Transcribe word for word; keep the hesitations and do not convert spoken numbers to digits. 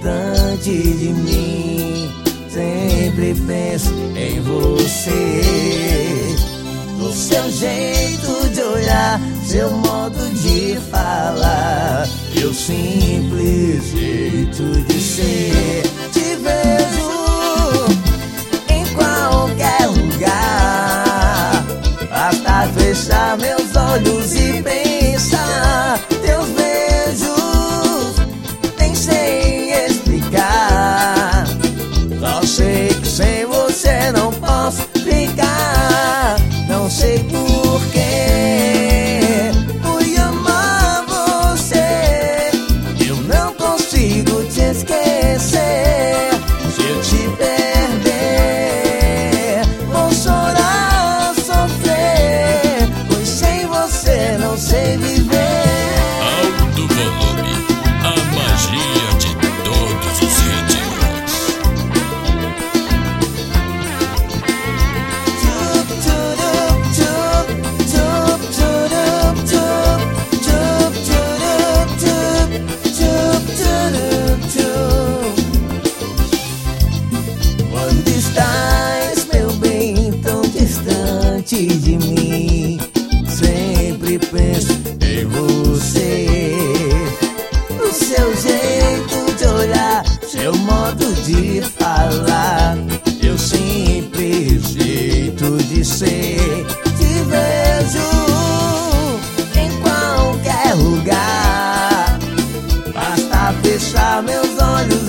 distante de mim, sempre penso em você. O seu jeito de olhar, seu modo de falar, meu simples jeito de ser. Te vejo em qualquer lugar, basta fechar meus olhos e pensar. Teus beijos nem sei explicar, só sei que sem você não posso ficar. Não sei porquê, fui amar você, eu não consigo te esquecer. Se eu te perder, vou chorar, sofrer, pois sem você não sei viver. Alto volume, a magia de todos os ritmos. Quando estás, meu bem, tão distante de mim, sempre penso em você. O seu jeito de olhar, seu modo de falar, meu simples jeito de ser. Te vejo em qualquer lugar, basta fechar meus olhos